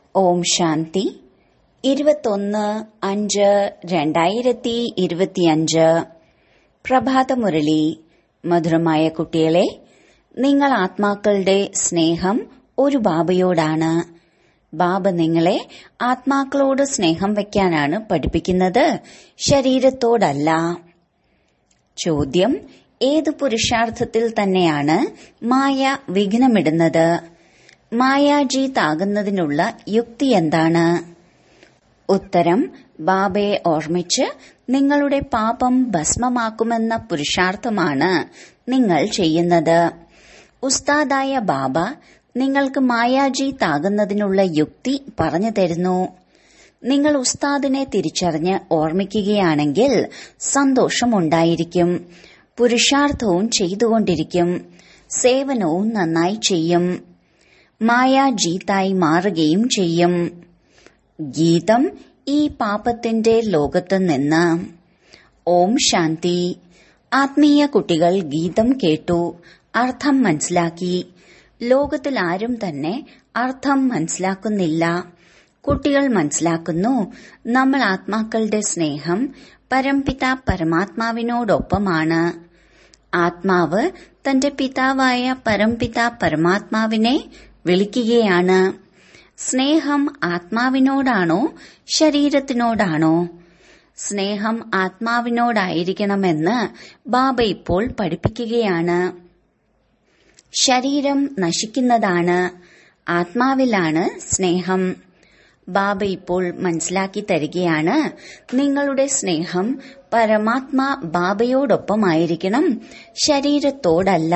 ഓം ശാന്തി 21-5-2025 പ്രഭാതമുരളി. മധുരമായ കുട്ടികളെ, നിങ്ങൾ ആത്മാക്കളുടെ സ്നേഹം ഒരു ബാബയോടാണ്. ബാബ നിങ്ങളെ ആത്മാക്കളോട് സ്നേഹം വയ്ക്കാനാണ് പഠിപ്പിക്കുന്നത്, ശരീരത്തോടല്ല. ചോദ്യം: ഏത് പുരുഷാർത്ഥത്തിൽ തന്നെയാണ് മായ വിഘ്നമിടുന്നത്? മായാജീതാകുന്നതിനുള്ള യുക്തി എന്താണ്? ഉത്തരം: ബാബയെ ഓർമ്മിച്ച് നിങ്ങളുടെ പാപം ഭസ്മമാക്കുമെന്ന പുരുഷാർത്ഥമാണ് നിങ്ങൾ ചെയ്യുന്നത്. ഉസ്താദായ ബാബ നിങ്ങൾക്ക് മായാജീതാകുന്നതിനുള്ള യുക്തി പറഞ്ഞു തരുന്നു. നിങ്ങൾ ഉസ്താദിനെ തിരിച്ചറിഞ്ഞ് ഓർമ്മിക്കുകയാണെങ്കിൽ സന്തോഷമുണ്ടായിരിക്കും. പുരുഷാർത്ഥവും ചെയ്തുകൊണ്ടിരിക്കും. സേവനവും നന്നായി ചെയ്യും. മായാജീതായി മാറുകയും ചെയ്യും. ഗീതം: ഈ പാപത്തിന്റെ ലോകത്ത് നിന്ന്. ഓം ശാന്തി. ആത്മീയ കുട്ടികൾ ഗീതം കേട്ടു, അർത്ഥം മനസ്സിലാക്കി. ലോകത്തിൽ ആരും തന്നെ അർത്ഥം മനസ്സിലാക്കുന്നില്ല. കുട്ടികൾ മനസ്സിലാക്കുന്നു, നമ്മൾ ആത്മാക്കളുടെ സ്നേഹം പരംപിത പരമാത്മാവിനോടൊപ്പമാണ്. ആത്മാവ് തന്റെ പിതാവായ പരംപിത പരമാത്മാവിനെ വിളിക്കുകയാണ്. സ്നേഹം ആത്മാവിനോടാണോ ശരീരത്തിനോടാണോ? സ്നേഹം ആത്മാവിനോടായിരിക്കണമെന്ന് ബാബ ഇപ്പോൾ പഠിപ്പിക്കുകയാണ്. ശരീരം നശിക്കുന്നതാണ്, ആത്മാവിലാണ് സ്നേഹം. ബാബ ഇപ്പോൾ മനസ്സിലാക്കി തരികയാണ്, നിങ്ങളുടെ സ്നേഹം പരമാത്മാ ബാബയോടൊപ്പമായിരിക്കണം, ശരീരത്തോടല്ല.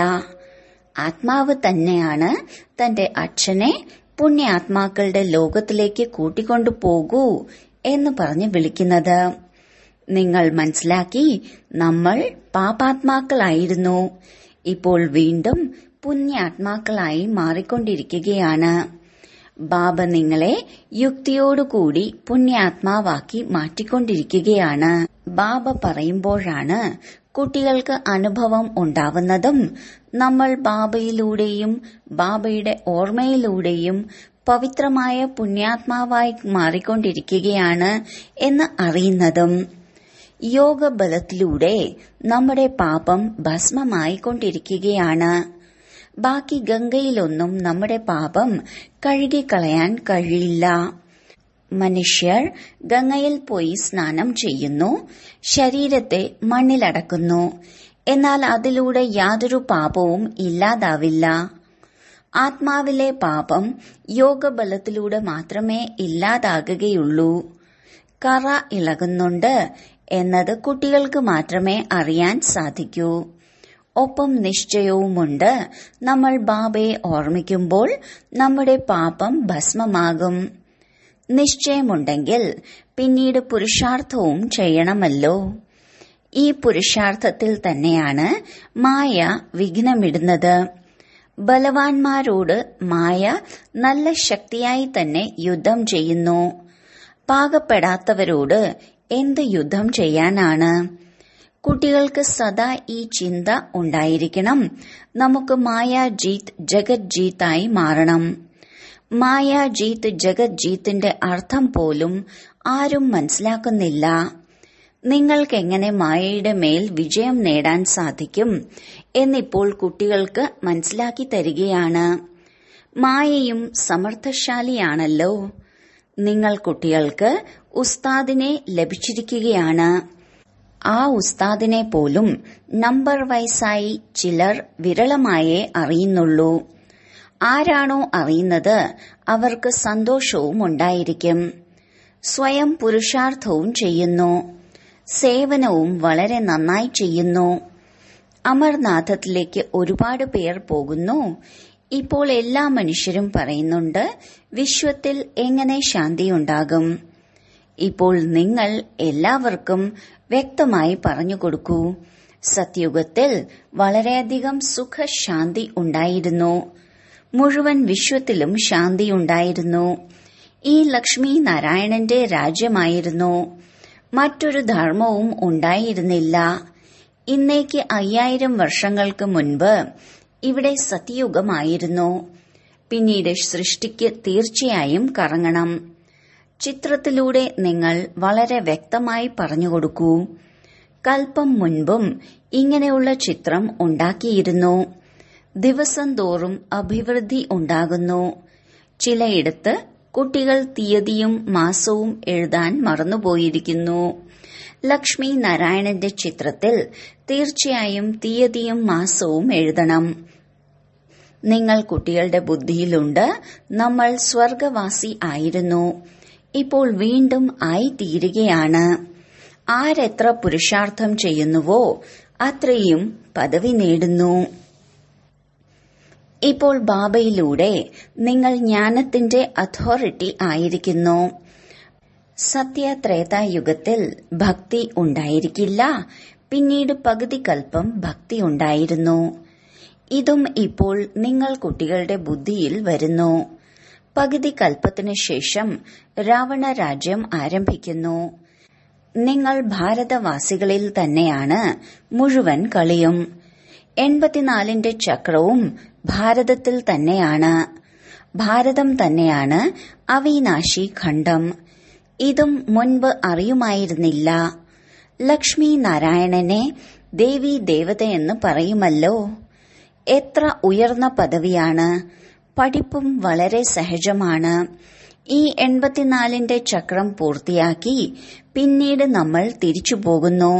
ആത്മാവ് തന്നെയാണ് തന്റെ അച്ഛനെ പുണ്യാത്മാക്കളുടെ ലോകത്തിലേക്ക് കൂട്ടിക്കൊണ്ടു പോകൂ എന്ന് പറഞ്ഞ് വിളിക്കുന്നത്. നിങ്ങൾ മനസ്സിലാക്കി, നമ്മൾ പാപാത്മാക്കളായിരുന്നു, ഇപ്പോൾ വീണ്ടും പുണ്യാത്മാക്കളായി മാറിക്കൊണ്ടിരിക്കുകയാണ്. ബാബ നിങ്ങളെ യുക്തിയോടുകൂടി പുണ്യാത്മാവാക്കി മാറ്റിക്കൊണ്ടിരിക്കുകയാണ്. ബാബ പറയുമ്പോഴാണ് കുട്ടികൾക്ക് അനുഭവം ഉണ്ടാവുന്നതും നമ്മൾ ബാബയിലൂടെയും ബാബയുടെ ഓർമ്മയിലൂടെയും പവിത്രമായ പുണ്യാത്മാവായി മാറിക്കൊണ്ടിരിക്കുകയാണ് എന്ന് അറിയുന്നതും. യോഗബലത്തിലൂടെ നമ്മുടെ പാപം ഭസ്മമായിക്കൊണ്ടിരിക്കുകയാണ്. ബാക്കി ഗംഗയിലൊന്നും നമ്മുടെ പാപം കഴുകിക്കളയാൻ കഴിയില്ല. മനുഷ്യർ ഗംഗയിൽ പോയി സ്നാനം ചെയ്യുന്നു, ശരീരത്തെ മണ്ണിലടക്കുന്നു. എന്നാൽ അതിലൂടെ യാതൊരു പാപവും ഇല്ലാതാവില്ല. ആത്മാവിലെ പാപം യോഗബലത്തിലൂടെ മാത്രമേ ഇല്ലാതാകുകയുള്ളൂ. കറ ഇളകുന്നുണ്ട് എന്നത് കുട്ടികൾക്ക് മാത്രമേ അറിയാൻ സാധിക്കൂ. ഒപ്പം നിശ്ചയവുമുണ്ട്, നമ്മൾ ബാബയെ ഓർമ്മിക്കുമ്പോൾ നമ്മുടെ പാപം ഭസ്മമാകും. നിശ്ചയമുണ്ടെങ്കിൽ പിന്നീട് പുരുഷാർത്ഥവും ചെയ്യണമല്ലോ. ഈ പുരുഷാർത്ഥത്തിൽ തന്നെയാണ് മായ വിഘ്നമിടുന്നത്. ബലവാന്മാരോട് മായ നല്ല ശക്തിയായി തന്നെ യുദ്ധം ചെയ്യുന്നു. പാകപ്പെടാത്തവരോട് എന്ത് യുദ്ധം ചെയ്യാനാണ്? കുട്ടികൾക്ക് സദാ ഈ ചിന്ത ഉണ്ടായിരിക്കണം, നമുക്ക് മായാജീത് ജഗത് ജീത്തായി മാറണം. മായാജീത് ജഗത് ജീത്തിന്റെ അർത്ഥം പോലും ആരും മനസ്സിലാക്കുന്നില്ല. നിങ്ങൾക്കെങ്ങനെ മായയുടെ മേൽ വിജയം നേടാൻ സാധിക്കും എന്നിപ്പോൾ കുട്ടികൾക്ക് മനസ്സിലാക്കി തരികയാണ്. മായയും സമർത്ഥശാലിയാണല്ലോ. നിങ്ങൾ കുട്ടികൾക്ക് ഉസ്താദിനെ ലഭിച്ചിരിക്കുകയാണ്. ആ ഉസ്താദിനെ പോലും നമ്പർ വൈസായി ചിലർ വിരളമായേ അറിയുന്നുള്ളൂ. ആരാണോ അറിയുന്നത് അവർക്ക് സന്തോഷവും ഉണ്ടായിരിക്കും. സ്വയം പുരുഷാർത്ഥവും ചെയ്യുന്നു, സേവനവും വളരെ നന്നായി ചെയ്യുന്നു. അമർനാഥത്തിലേക്ക് ഒരുപാട് പേർ പോകുന്നു. ഇപ്പോൾ എല്ലാ മനുഷ്യരും പറയുന്നുണ്ട്, വിശ്വത്തിൽ എങ്ങനെ ശാന്തിയുണ്ടാകും? ഇപ്പോൾ നിങ്ങൾ എല്ലാവർക്കും വ്യക്തമായി പറഞ്ഞു കൊടുക്കൂ. സത്യുഗത്തിൽ വളരെയധികം സുഖശാന്തി ഉണ്ടായിരുന്നു. മുഴുവൻ വിശ്വത്തിലും ശാന്തിയുണ്ടായിരുന്നു. ഈ ലക്ഷ്മി നാരായണന്റെ രാജ്യമായിരുന്നു. മറ്റൊരു ധർമ്മവും ഉണ്ടായിരുന്നില്ല. ഇന്നേക്ക് 5000 വർഷങ്ങൾക്ക് മുൻപ് ഇവിടെ സത്യയുഗമായിരുന്നു. പിന്നീട് സൃഷ്ടിക്ക് തീർച്ചയായും കറങ്ങണം. ചിത്രത്തിലൂടെ നിങ്ങൾ വളരെ വ്യക്തമായി പറഞ്ഞുകൊടുക്കൂ. കൽപ്പം മുൻപും ഇങ്ങനെയുള്ള ചിത്രം ഉണ്ടാക്കിയിരുന്നു. ദിവസം തോറും അഭിവൃദ്ധി ഉണ്ടാകുന്നു. ചിലയിടത്ത് കുട്ടികൾ തീയതിയും മാസവും എഴുതാൻ മറന്നുപോയിരിക്കുന്നു. ലക്ഷ്മി നാരായണന്റെ ചിത്രത്തിൽ തീർച്ചയായും തീയതിയും മാസവും എഴുതണം. നിങ്ങൾ കുട്ടികളുടെ ബുദ്ധിയിലുണ്ട്, നമ്മൾ സ്വർഗവാസി ആയിരുന്നു, ഇപ്പോൾ വീണ്ടും ആയിത്തീരുകയാണ്. ആരെത്ര പുരുഷാർത്ഥം ചെയ്യുന്നുവോ അത്രയും പദവി നേടുന്നു. ഇപ്പോൾ ബാബയിലൂടെ നിങ്ങൾ ജ്ഞാനത്തിന്റെ അതോറിറ്റി ആയിരിക്കുന്നു. സത്യത്രേതായുഗത്തിൽ ഭക്തി ഉണ്ടായിരിക്കില്ല, പിന്നീട് പകുതി കൽപ്പം ഭക്തി ഉണ്ടായിരുന്നു. ഇതും ഇപ്പോൾ നിങ്ങൾ കുട്ടികളുടെ ബുദ്ധിയിൽ വരുന്നു. പകുതി കൽപ്പത്തിനു ശേഷം രാവണ രാജ്യം ആരംഭിക്കുന്നു. നിങ്ങൾ ഭാരതവാസികളിൽ തന്നെയാണ് മുഴുവൻ കളിയും. 84ന്റെ ചക്രവും ഭാരതത്തിൽ തന്നെയാണ്. ഭാരതം തന്നെയാണ് അവിനാശി ഖണ്ഡം. ഇതും മുൻപ് അറിയുമായിരുന്നില്ല. ലക്ഷ്മി നാരായണനെ ദേവി ദേവതയെന്ന് പറയുമല്ലോ. എത്ര ഉയർന്ന പദവിയാണ്. പഠിപ്പും വളരെ സഹജമാണ്. ഈ 84ന്റെ ചക്രം പൂർത്തിയാക്കി പിന്നീട് നമ്മൾ തിരിച്ചു പോകുന്നു.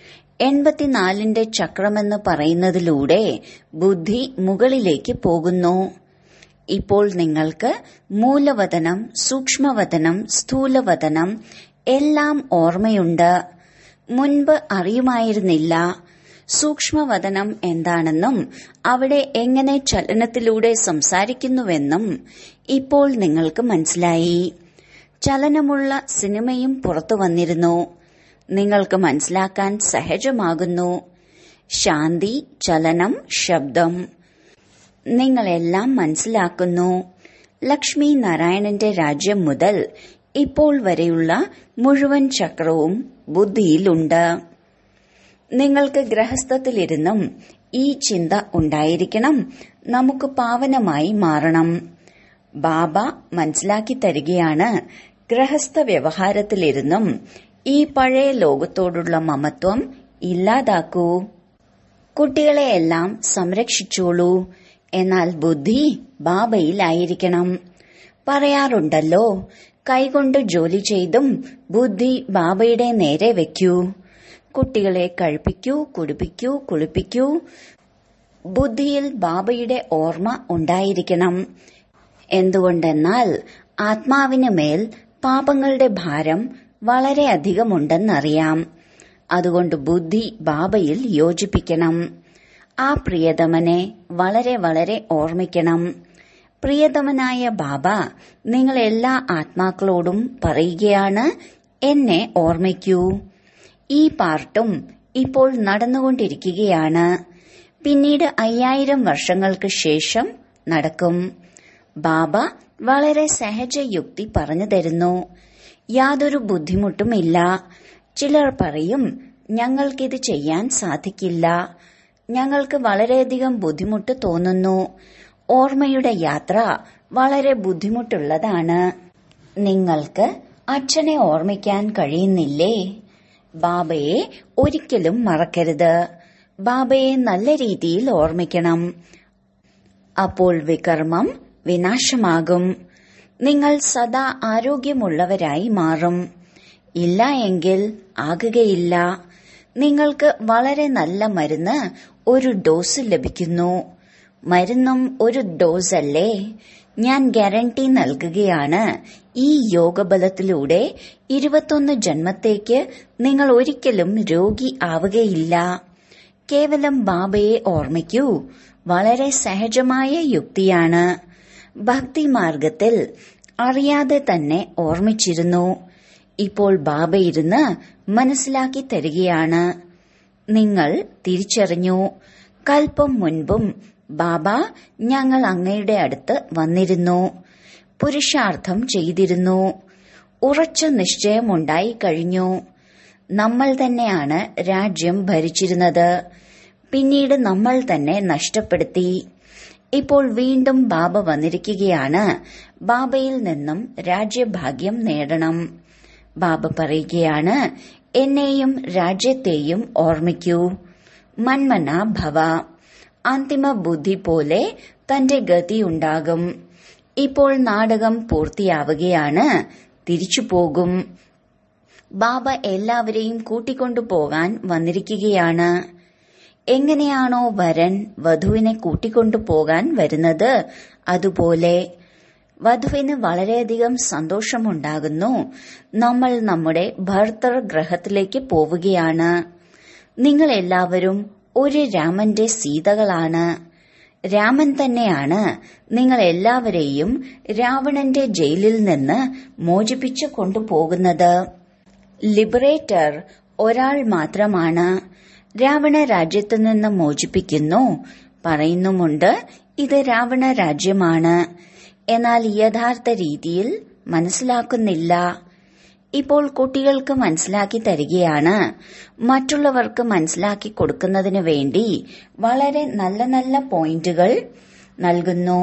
84ന്റെ ചക്രമെന്ന് പറയുന്നതിലൂടെ ബുദ്ധി മുകളിലേക്ക് പോകുന്നു. ഇപ്പോൾ നിങ്ങൾക്ക് മൂലവതനം, സൂക്ഷ്മവതനം, സ്ഥൂലവതനം എല്ലാം ഓർമ്മയുണ്ട്. മുൻപ് അറിയുമായിരുന്നില്ല. സൂക്ഷ്മവതനം എന്താണെന്നും അവിടെ എങ്ങനെ ചലനത്തിലൂടെ സംസാരിക്കുന്നുവെന്നും ഇപ്പോൾ നിങ്ങൾക്ക് മനസ്സിലായി. ചലനമുള്ള സിനിമയും പുറത്തു വന്നിരുന്നു. നിങ്ങൾക്ക് മനസ്സിലാക്കാൻ സഹജമാകുന്നു. ശാന്തി, ചലനം, ശബ്ദം നിങ്ങളെല്ലാം മനസ്സിലാക്കുന്നു. ലക്ഷ്മി നാരായണന്റെ രാജ്യം മുതൽ ഇപ്പോൾ വരെയുള്ള മുഴുവൻ ചക്രവും ബുദ്ധിയിലുണ്ട്. നിങ്ങൾക്ക് ഗൃഹസ്ഥത്തിലിരുന്നും ഈ ചിന്ത ഉണ്ടായിരിക്കണം, നമുക്ക് പാവനമായി മാറണം. ബാബ മനസ്സിലാക്കി തരികയാണ്, ഗൃഹസ്ഥ വ്യവഹാരത്തിലിരുന്നും ഈ പഴയ ലോകത്തോടുള്ള മമത്വം ഇല്ലാതാക്കൂ. കുട്ടികളെയെല്ലാം സംരക്ഷിച്ചോളൂ, എന്നാൽ ബുദ്ധി ബാബയിലായിരിക്കണം. പറയാറുണ്ടല്ലോ, കൈകൊണ്ട് ജോലി ചെയ്തും ബുദ്ധി ബാബയുടെ നേരെ വെക്കൂ. കുട്ടികളെ കഴിപ്പിക്കൂ, കുടിപ്പിക്കൂ, കുളിപ്പിക്കൂ. ബുദ്ധിയിൽ ബാബയുടെ ഓർമ്മ ഉണ്ടായിരിക്കണം. എന്തുകൊണ്ടെന്നാൽ ആത്മാവിന് മേൽ പാപങ്ങളുടെ ഭാരം വളരെയധികമുണ്ടെന്നറിയാം. അതുകൊണ്ട് ബുദ്ധി ബാബയിൽ യോജിപ്പിക്കണം. ആ പ്രിയതമനെ വളരെ വളരെ ഓർമ്മിക്കണം. പ്രിയതമനായ ബാബ നിങ്ങൾ എല്ലാ ആത്മാക്കളോടും പറയുകയാണ്, എന്നെ ഓർമ്മിക്കൂ. ഈ പാർട്ടും ഇപ്പോൾ നടന്നുകൊണ്ടിരിക്കുകയാണ്. പിന്നീട് 5000 വർഷങ്ങൾക്ക് ശേഷം നടക്കും. ബാബ വളരെ സഹജയുക്തി പറഞ്ഞു തരുന്നു. യാതൊരു ബുദ്ധിമുട്ടുമില്ല. ചിലർ പറയും, ഞങ്ങൾക്കിത് ചെയ്യാൻ സാധിക്കില്ല, ഞങ്ങൾക്ക് വളരെയധികം ബുദ്ധിമുട്ട് തോന്നുന്നു. ഓർമ്മയുടെ യാത്ര വളരെ ബുദ്ധിമുട്ടുള്ളതാണ്. നിങ്ങൾക്ക് അച്ഛനെ ഓർമ്മിക്കാൻ കഴിയുന്നില്ലേ? ബാബയെ ഒരിക്കലും മറക്കരുത്. ബാബയെ നല്ല രീതിയിൽ ഓർമ്മിക്കണം. അപ്പോൾ വികർമ്മം വിനാശമാകും. നിങ്ങൾ സദാ ആരോഗ്യമുള്ളവരായി മാറും. ഇല്ല എങ്കിൽ ആകുകയില്ല. നിങ്ങൾക്ക് വളരെ നല്ല മരുന്ന് ഒരു ഡോസ് ലഭിക്കുന്നു. മരുന്നും ഒരു ഡോസ് അല്ലേ? ഞാൻ ഗ്യാരണ്ടി നൽകുകയാണ്, ഈ യോഗബലത്തിലൂടെ 21 ജന്മത്തേക്ക് നിങ്ങൾ ഒരിക്കലും രോഗി ആവുകയില്ല. കേവലം ബാബയെ ഓർമ്മിക്കൂ. വളരെ സഹജമായ യുക്തിയാണ്. ഭക്തിമാർഗത്തിൽ അറിയാതെ തന്നെ ഓർമ്മിച്ചിരുന്നു. ഇപ്പോൾ ബാബ ഇരുന്ന് മനസ്സിലാക്കി തരികയാണ്. നിങ്ങൾ തിരിച്ചറിഞ്ഞു. കൽപ്പം മുൻപും ബാബ ഞങ്ങൾ അങ്ങയുടെ അടുത്ത് വന്നിരുന്നു, പുരുഷാർത്ഥം ചെയ്തിരുന്നു, ഉറച്ച നിശ്ചയമുണ്ടായി കഴിഞ്ഞു. നമ്മൾ തന്നെയാണ് രാജ്യം ഭരിച്ചിരുന്നത്, പിന്നീട് നമ്മൾ തന്നെ നഷ്ടപ്പെടുത്തി. ഇപ്പോൾ വീണ്ടും ബാബ വന്നിരിക്കുകയാണ്. ബാബയിൽ നിന്നും രാജ്യഭാഗ്യം നേടണം. ബാബ പറയുകയാണ്, എന്നെയും രാജ്യത്തെയും ഓർമ്മിക്കൂ. മന്മന ഭവ. അന്തിമ ബുദ്ധി പോലെ തന്റെ ഗതിയുണ്ടാകും. ഇപ്പോൾ നാടകം പൂർത്തിയാവുകയാണ്. തിരിച്ചു പോകും. ബാബ എല്ലാവരെയും കൂട്ടിക്കൊണ്ടുപോകാൻ വന്നിരിക്കുകയാണ്. എങ്ങനെയാണോ വരൻ വധുവിനെ കൂട്ടിക്കൊണ്ടുപോകാൻ വരുന്നത്, അതുപോലെ വധുവിന് വളരെയധികം സന്തോഷമുണ്ടാകുന്നു. നമ്മൾ നമ്മുടെ ഭർതൃഗ്രഹത്തിലേക്ക് പോവുകയാണ്. നിങ്ങൾ എല്ലാവരും ഒരു രാമന്റെ സീതകളാണ്. രാമൻ തന്നെയാണ് നിങ്ങൾ എല്ലാവരെയും രാവണന്റെ ജയിലിൽ നിന്ന് മോചിപ്പിച്ചു കൊണ്ടുപോകുന്നത്. ലിബറേറ്റർ ഒരാൾ മാത്രമാണ്. രാവണ രാജ്യത്തു നിന്ന് മോചിപ്പിക്കുന്നു. പറയുന്നുമുണ്ട്, ഇത് രാവണ രാജ്യമാണ്. എന്നാൽ യഥാർത്ഥ രീതിയിൽ മനസ്സിലാക്കുന്നില്ല. ഇപ്പോൾ കുട്ടികൾക്ക് മനസ്സിലാക്കി തരികയാണ്. മറ്റുള്ളവർക്ക് മനസ്സിലാക്കി കൊടുക്കുന്നതിനു വേണ്ടി വളരെ നല്ല നല്ല പോയിന്റുകൾ നൽകുന്നു.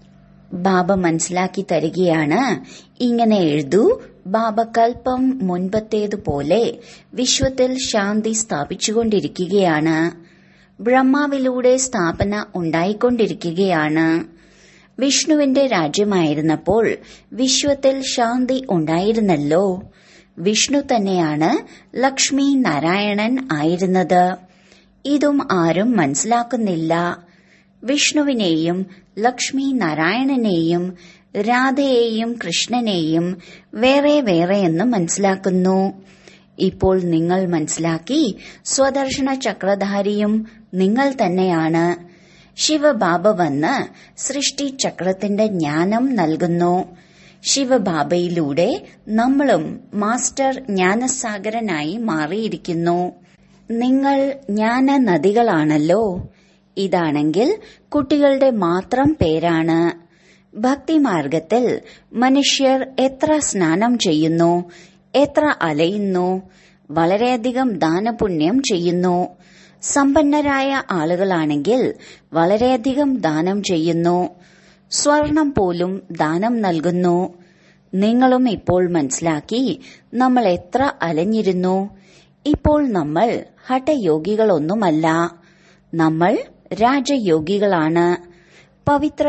ബാബ മനസ്സിലാക്കി തരികയാണ്. ഇങ്ങനെ എഴുതൂ. ബാബ കൽപ്പം മുൻപത്തേതുപോലെ വിശ്വത്തിൽ ശാന്തി സ്ഥാപിച്ചുകൊണ്ടിരിക്കുകയാണ്. ബ്രഹ്മാവിലൂടെ സ്ഥാപന ഉണ്ടായിക്കൊണ്ടിരിക്കുകയാണ്. വിഷ്ണുവിന്റെ രാജ്യമായിരുന്നപ്പോൾ വിശ്വത്തിൽ ശാന്തി ഉണ്ടായിരുന്നല്ലോ. വിഷ്ണു തന്നെയാണ് ലക്ഷ്മി നാരായണൻ ആയിരുന്നത്. ഇതും ആരും മനസ്സിലാക്കുന്നില്ല. വിഷ്ണുവിനെയും ലക്ഷ്മി നാരായണനെയും രാധയെയും കൃഷ്ണനെയും വേറെ വേറെയെന്ന് മനസ്സിലാക്കുന്നു. ഇപ്പോൾ നിങ്ങൾ മനസ്സിലാക്കി, സ്വദർശന ചക്രധാരിയും നിങ്ങൾ തന്നെയാണ്. ശിവബാബ വന്ന് സൃഷ്ടി ചക്രത്തിന്റെ ജ്ഞാനം നൽകുന്നു. ശിവബാബയിലൂടെ നമ്മളും മാസ്റ്റർ ജ്ഞാനസാഗരനായി മാറിയിരിക്കുന്നു. നിങ്ങൾ ജ്ഞാന നദികളാണല്ലോ. ഇതാണെങ്കിൽ കുട്ടികളുടെ മാത്രം പേരാണ്. ഭക്തിമാർഗത്തിൽ മനുഷ്യർ എത്ര സ്നാനം ചെയ്യുന്നു, എത്ര അലയുന്നു, വളരെയധികം ദാനപുണ്യം ചെയ്യുന്നു. സമ്പന്നരായ ആളുകളാണെങ്കിൽ വളരെയധികം ദാനം ചെയ്യുന്നു. സ്വർണം പോലും ദാനം നൽകുന്നു. നിങ്ങളും ഇപ്പോൾ മനസ്സിലാക്കി നമ്മൾ എത്ര അലഞ്ഞിരുന്നു. ഇപ്പോൾ നമ്മൾ ഹഠയോഗികളൊന്നുമല്ല, നമ്മൾ രാജയോഗികളാണ്. പവിത്ര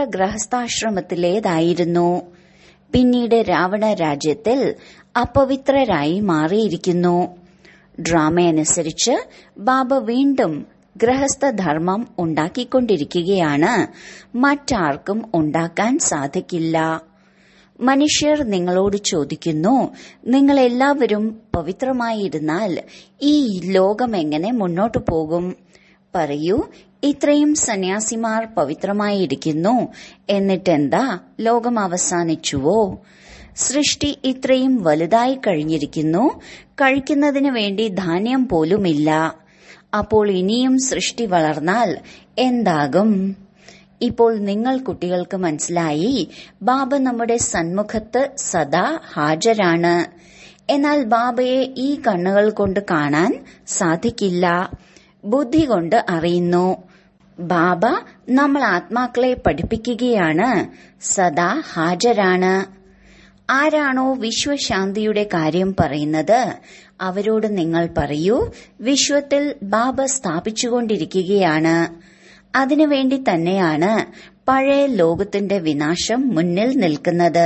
ഗൃഹസ്ഥാശ്രമത്തിലേതായിരുന്നു. പിന്നീട് രാവണ രാജ്യത്തിൽ അപവിത്രരായി മാറിയിരിക്കുന്നു. ഡ്രാമയനുസരിച്ച് ബാബ വീണ്ടും ഗൃഹസ്ഥധർമ്മം ഉണ്ടാക്കിക്കൊണ്ടിരിക്കുകയാണ്. മറ്റാർക്കും ഉണ്ടാക്കാൻ സാധിക്കില്ല. മനുഷ്യർ നിങ്ങളോട് ചോദിക്കുന്നു, നിങ്ങൾ എല്ലാവരും പവിത്രമായിരുന്നാൽ ഈ ലോകം എങ്ങനെ മുന്നോട്ടു പോകും? പറയൂ, ഇത്രയും സന്യാസിമാർ പവിത്രമായിരിക്കുന്നു, എന്നിട്ടെന്താ ലോകം അവസാനിച്ചുവോ? സൃഷ്ടി ഇത്രയും വലുതായി കഴിഞ്ഞിരിക്കുന്നു, കഴിക്കുന്നതിന് വേണ്ടി ധാന്യം പോലുമില്ല. അപ്പോൾ ഇനിയും സൃഷ്ടി വളർന്നാൽ എന്താകും? ഇപ്പോൾ നിങ്ങൾ കുട്ടികൾക്ക് മനസ്സിലായി, ബാബ നമ്മുടെ സന്മുഖത്ത് സദാ ഹാജരാണ്. എന്നാൽ ബാബയെ ഈ കണ്ണുകൾ കൊണ്ട് കാണാൻ സാധിക്കില്ല. ബുദ്ധി കൊണ്ട് അറിയുന്നു. ബാബ നമ്മൾ ആത്മാക്കളെ പഠിപ്പിക്കുകയാണ്. സദാ ഹാജരാണ്. ആരാണോ വിശ്വശാന്തിയുടെ കാര്യം പറയുന്നത്, അവരോട് നിങ്ങൾ പറയൂ, വിശ്വത്തിൽ ബാബ സ്ഥാപിച്ചുകൊണ്ടിരിക്കുകയാണ്. അതിനുവേണ്ടി തന്നെയാണ് പഴയ ലോകത്തിന്റെ വിനാശം മുന്നിൽ നിൽക്കുന്നത്.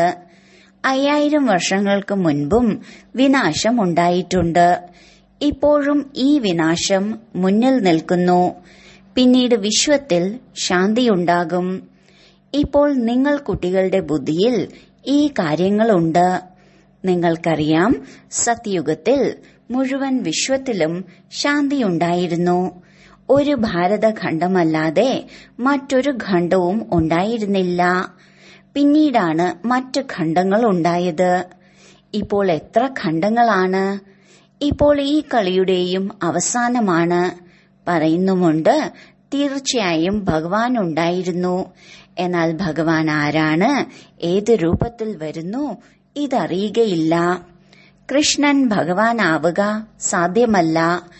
5000 വർഷങ്ങൾക്ക് മുൻപും വിനാശം ഉണ്ടായിട്ടുണ്ട്. ഇപ്പോഴും ഈ വിനാശം മുന്നിൽ നിൽക്കുന്നു. പിന്നീട് വിശ്വത്തിൽ ശാന്തിയുണ്ടാകും. ഇപ്പോൾ നിങ്ങൾ കുട്ടികളുടെ ബുദ്ധിയിൽ ഈ കാര്യങ്ങളുണ്ട്. നിങ്ങൾക്കറിയാം, സത്യുഗത്തിൽ മുഴുവൻ വിശ്വത്തിലും ശാന്തിയുണ്ടായിരുന്നു. ഒരു ഭാരതഖണ്ഡമല്ലാതെ മറ്റൊരു ഖണ്ഡവും ഉണ്ടായിരുന്നില്ല. പിന്നീടാണ് മറ്റ് ഖണ്ഡങ്ങൾ ഉണ്ടായത്. ഇപ്പോൾ എത്ര ഖണ്ഡങ്ങളാണ്? ഇപ്പോൾ ഈ കളിയുടെയും അവസാനമാണ്. പറയുന്നുമുണ്ട്, തീർച്ചയായും ഭഗവാൻ ഉണ്ടായിരുന്നു. എന്നാൽ ഭഗവാൻ ആരാണ്, ഏത് രൂപത്തിൽ വരുന്നു, ഇതറിയുകയില്ല. കൃഷ്ണൻ ഭഗവാൻ ആവുക സാധ്യമല്ല.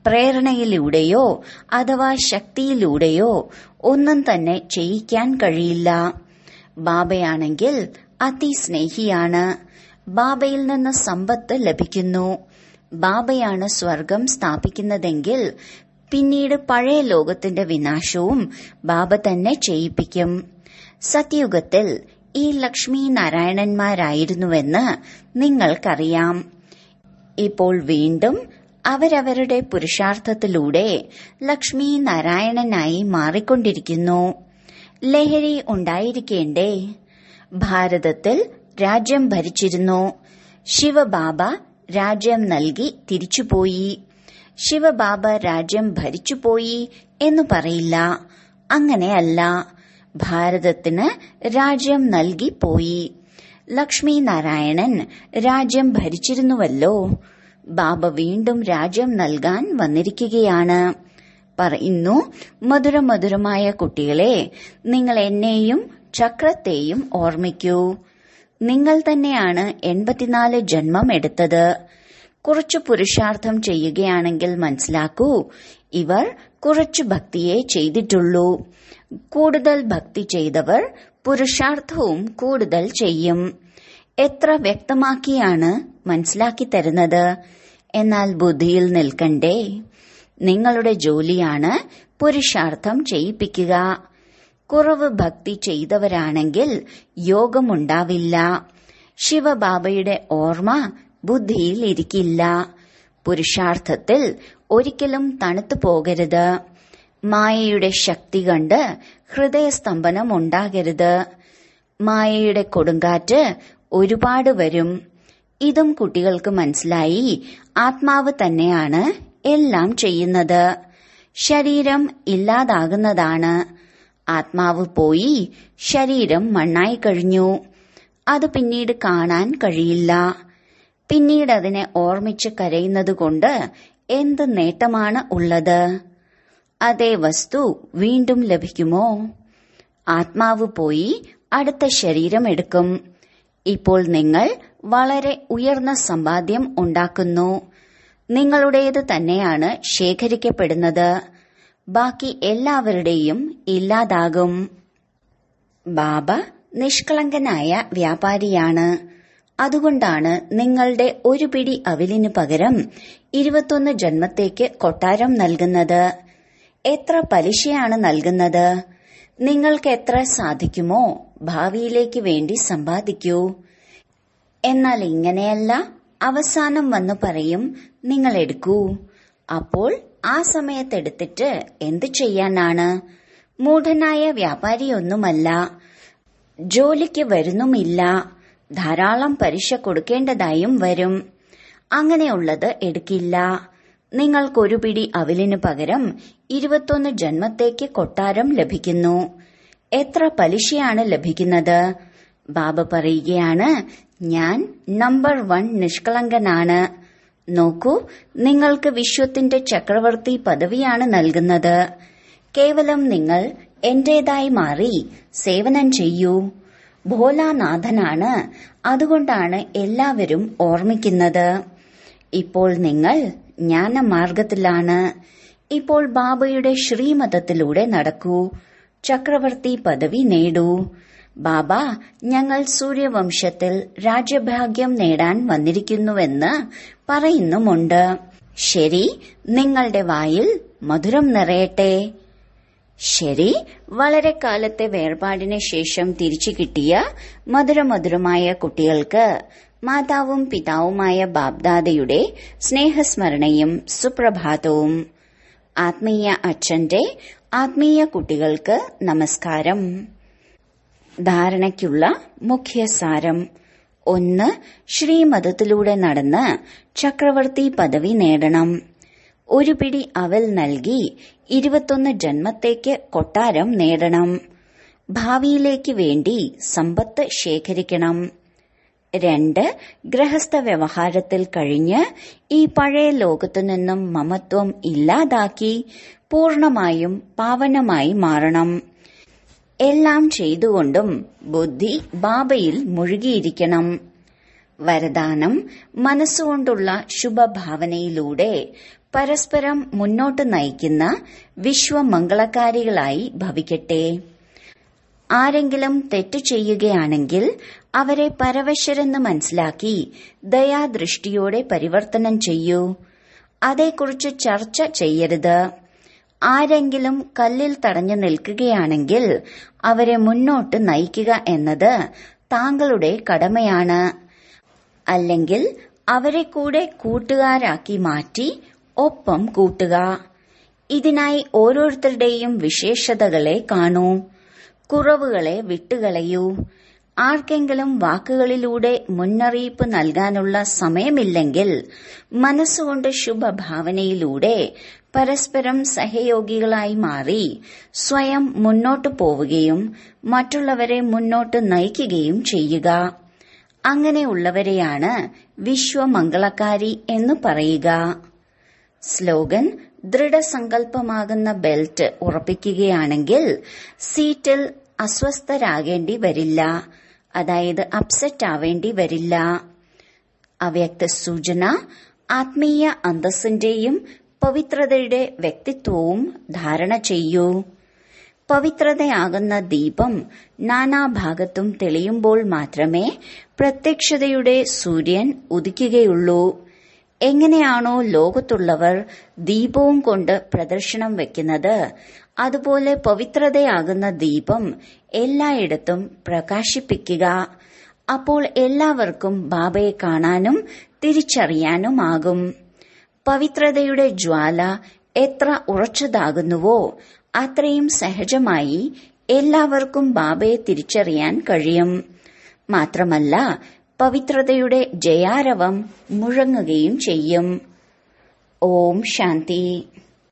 പ്രേരണയിലൂടെയോ അഥവാ ശക്തിയിലൂടെയോ ഒന്നും തന്നെ ചെയ്യിക്കാൻ കഴിയില്ല. ബാബയാണെങ്കിൽ അതിസ്നേഹിയാണ്. ബാബയിൽ നിന്ന് സമ്പത്ത് ലഭിക്കുന്നു. ബാബയാണ് സ്വർഗം സ്ഥാപിക്കുന്നതെങ്കിൽ പിന്നീട് പഴയ ലോകത്തിന്റെ വിനാശവും ബാബ തന്നെ ചെയ്യിപ്പിക്കും. സത്യയുഗത്തിൽ ഈ ലക്ഷ്മി നാരായണന്മാരായിരുന്നുവെന്ന് നിങ്ങൾക്കറിയാം. ഇപ്പോൾ വീണ്ടും അവരവരുടെ പുരുഷാർത്ഥത്തിലൂടെ ലക്ഷ്മി നാരായണനായി മാറിക്കൊണ്ടിരിക്കുന്നു. ലഹരി ഉണ്ടായിരിക്കേണ്ടേ? ഭാരതത്തിൽ രാജ്യം ഭരിച്ചിരുന്നു. ശിവബാബ രാജ്യം നൽകി തിരിച്ചുപോയി. ശിവബാബ രാജ്യം ഭരിച്ചുപോയി എന്നു പറയില്ല. അങ്ങനെയല്ല. ഭാരതത്തിന് രാജ്യം നൽകി പോയി. ലക്ഷ്മി നാരായണൻ രാജ്യം ഭരിച്ചിരുന്നുവല്ലോ. ബാബ വീണ്ടും രാജ്യം നൽകാൻ വന്നിരിക്കുകയാണ്. പറയുന്നു, മധുരമധുരമായ കുട്ടികളെ, നിങ്ങൾ എന്നെയും ചക്രത്തെയും ഓർമ്മിക്കൂ. നിങ്ങൾ തന്നെയാണ് 84 ജന്മം എടുത്തത്. കുറച്ചു പുരുഷാർത്ഥം ചെയ്യുകയാണെങ്കിൽ മനസ്സിലാക്കൂ, ഇവർ കുറച്ചു ഭക്തിയെ ചെയ്തിട്ടുള്ളൂ. കൂടുതൽ ഭക്തി ചെയ്തവർ പുരുഷാർത്ഥവും കൂടുതൽ ചെയ്യും. എത്ര വ്യക്തമാക്കിയാണ് മനസ്സിലാക്കി തരുന്നത്. എന്നാൽ ബുദ്ധിയിൽ നിൽക്കണ്ടേ? നിങ്ങളുടെ ജോലിയാണ് പുരുഷാർത്ഥം ചെയ്യിപ്പിക്കുക. കുറവ് ഭക്തി ചെയ്തവരാണെങ്കിൽ യോഗമുണ്ടാവില്ല. ശിവബാബയുടെ ഓർമ്മ ബുദ്ധിയിൽ ഇരിക്കില്ല. പുരുഷാർത്ഥത്തിൽ ഒരിക്കലും തണുത്തു പോകരുത്. മായയുടെ ശക്തി കണ്ട് ഹൃദയസ്തംഭനം ഉണ്ടാകരുത്. മായയുടെ കൊടുങ്കാറ്റ് ഒരുപാട് വരും. ഇതും കുട്ടികൾക്ക് മനസ്സിലായി. ആത്മാവ് തന്നെയാണ് എല്ലാം ചെയ്യുന്നത്. ശരീരം ഇല്ലാതാകുന്നതാണ്. ആത്മാവ് പോയി ശരീരം മണ്ണായി കഴിഞ്ഞു. അത് പിന്നീട് കാണാൻ കഴിയില്ല. പിന്നീട് അതിനെ ഓർമ്മിച്ച് കരയുന്നതുകൊണ്ട് എന്ത് നേട്ടമാണ് ഉള്ളത്? അതേ വസ്തു വീണ്ടും ലഭിക്കുമോ? ആത്മാവ് പോയി അടുത്ത ശരീരം എടുക്കും. ഇപ്പോൾ നിങ്ങൾ വളരെ ഉയർന്ന സമ്പാദ്യം ഉണ്ടാക്കുന്നു. നിങ്ങളുടേത് തന്നെയാണ് ശേഖരിക്കപ്പെടുന്നത്. ബാക്കി എല്ലാവരുടെയും ഇല്ലാതാകും. ബാബ നിഷ്കളങ്കനായ വ്യാപാരിയാണ്. അതുകൊണ്ടാണ് നിങ്ങളുടെ ഒരു പിടി അവിലിനു പകരം 21 ജന്മത്തേക്ക് കൊട്ടാരം നൽകുന്നത്. എത്ര പലിശയാണ് നൽകുന്നത്? നിങ്ങൾക്ക് എത്ര സാധിക്കുമോ ഭാവിയിലേക്ക് വേണ്ടി സമ്പാദിക്കൂ. എന്നാൽ ഇങ്ങനെയല്ല. അവസാനം വന്നു പറയും, നിങ്ങൾ എടുക്കൂ. അപ്പോൾ ആ സമയത്തെടുത്തിട്ട് എന്തു ചെയ്യാനാണ്? മൂഢനായ വ്യാപാരിയൊന്നുമല്ല. ജോലിക്ക് വരുന്നുമില്ല. ധാരാളം പലിശ കൊടുക്കേണ്ടതായും വരും. അങ്ങനെയുള്ളത് എടുക്കില്ല. നിങ്ങൾക്കൊരു പിടി അവിലിനു പകരം 21 ജന്മത്തേക്ക് കൊട്ടാരം ലഭിക്കുന്നു. എത്ര പലിശയാണ് ലഭിക്കുന്നത്? ബാബ പറയുകയാണ്, ഞാൻ നമ്പർ 1 നിഷ്കളങ്കനാണ്. നോക്കൂ, നിങ്ങൾക്ക് വിശ്വത്തിന്റെ ചക്രവർത്തി പദവിയാണ് നൽകുന്നത്. കേവലം നിങ്ങൾ എന്റേതായി മാറി സേവനം ചെയ്യൂ. ഭോലാനാഥനാണ്. അതുകൊണ്ടാണ് എല്ലാവരും ഓർമ്മിക്കുന്നത്. ഇപ്പോൾ നിങ്ങൾ ജ്ഞാനമാർഗത്തിലാണ്. ഇപ്പോൾ ബാബയുടെ ശ്രീമതത്തിലൂടെ നടക്കൂ. ചക്രവർത്തി പദവി നേടൂ. ബാബ, ഞങ്ങൾ സൂര്യവംശത്തിൽ രാജ്യഭാഗ്യം നേടാൻ വന്നിരിക്കുന്നുവെന്ന് പറയുന്നുമുണ്ട്. ശരി, നിങ്ങളുടെ വായിൽ മധുരം നിറയട്ടെ. ശരി, വളരെ കാലത്തെ വേർപാടിന് ശേഷം തിരിച്ചു കിട്ടിയ മധുരമധുരമായ കുട്ടികൾക്ക് മാതാവും പിതാവുമായ ബാബ്ദാദയുടെ സ്നേഹസ്മരണയും സുപ്രഭാതവും. ആത്മീയ അച്ഛന്റെ ആത്മീയ കുട്ടികൾക്ക് നമസ്കാരം. ധാരണയ്ക്കുള്ള മുഖ്യസാരം: 1. ശ്രീമതത്തിലൂടെ നടന്ന് ചക്രവർത്തി പദവി നേടണം. ഒരു പിടി അവൽ നൽകി 21 ജന്മത്തേക്ക് കൊട്ടാരം നേടണം. ഭാവിയിലേക്ക് വേണ്ടി സമ്പത്ത് ശേഖരിക്കണം. 2. ഗൃഹസ്ഥ വ്യവഹാരത്തിൽ കഴിഞ്ഞ് ഈ പഴയ ലോകത്തു നിന്നും മമത്വം ഇല്ലാതാക്കി പൂർണമായും പാവനമായി മാറണം. എല്ലാം ചെയ്തുകൊണ്ടും ബുദ്ധി ബാബയിൽ മുഴുകിയിരിക്കണം. വരദാനം: മനസ്സുകൊണ്ടുള്ള ശുഭഭാവനയിലൂടെ പരസ്പരം മുന്നോട്ട് നയിക്കുന്ന വിശ്വമംഗളകാരികളായി ഭവിക്കട്ടെ. ആരെങ്കിലും തെറ്റു ചെയ്യുകയാണെങ്കിൽ അവരെ പരവശരെന്ന് മനസ്സിലാക്കി ദയാദൃഷ്ടിയോടെ പരിവർത്തനം ചെയ്യൂ. അതേക്കുറിച്ച് ചർച്ച ചെയ്യരുത്. ആരെങ്കിലും കല്ലിൽ തടഞ്ഞു നിൽക്കുകയാണെങ്കിൽ അവരെ മുന്നോട്ട് നയിക്കുക എന്നത് താങ്കളുടെ കടമയാണ്. അല്ലെങ്കിൽ അവരെ കൂടെ കൂട്ടുകാരാക്കി മാറ്റി ഒപ്പം കൂട്ടുക. ഇതിനായി ഓരോരുത്തരുടെയും വിശേഷതകളെ കാണൂ. കുറവുകളെ വിട്ടുകളയൂ. ആർക്കെങ്കിലും വാക്കുകളിലൂടെ മുന്നറിയിപ്പ് നൽകാനുള്ള സമയമില്ലെങ്കിൽ മനസ്സുകൊണ്ട് ശുഭഭാവനയിലൂടെ പരസ്പരം സഹയോഗികളായി മാറി സ്വയം മുന്നോട്ടു പോവുകയും മറ്റുള്ളവരെ മുന്നോട്ട് നയിക്കുകയും ചെയ്യുക. അങ്ങനെയുള്ളവരെയാണ് വിശ്വമംഗളകാരി എന്ന് പറയുക. സ്ലോഗൻ: ദൃഢസങ്കല്പമാകുന്ന ബെൽറ്റ് ഉറപ്പിക്കുകയാണെങ്കിൽ സീറ്റിൽ അസ്വസ്ഥരാകേണ്ടി വരില്ല. അതായത് അപ്സെറ്റ് ആവേണ്ടി വരില്ല. അവ്യക്ത സൂചന: ആത്മീയ അന്തസ്സിന്റെയും പവിത്രതയുടെ വ്യക്തിത്വവും ധാരണ ചെയ്യൂ. പവിത്രതയാകുന്ന ദീപം നാനാഭാഗത്തും തെളിയുമ്പോൾ മാത്രമേ പ്രത്യക്ഷതയുടെ സൂര്യൻ ഉദിക്കുകയുള്ളൂ. എങ്ങനെയാണോ ലോകത്തുള്ളവർ ദീപവും കൊണ്ട് പ്രദർശനം വെക്കുന്നത്, അതുപോലെ പവിത്രതയാകുന്ന ദീപം എല്ലായിടത്തും പ്രകാശിപ്പിക്കുക. അപ്പോൾ എല്ലാവർക്കും ബാബയെ കാണാനും തിരിച്ചറിയാനുമാകും. പവിത്രതയുടെ ജ്വാല എത്ര ഉറച്ചതാകുന്നുവോ അത്രയും സഹജമായി എല്ലാവർക്കും ബാബയെ തിരിച്ചറിയാൻ കഴിയും. മാത്രമല്ല പവിത്രതയുടെ ജയാരവം മുഴങ്ങുകയും ചെയ്യും. ഓം ശാന്തി.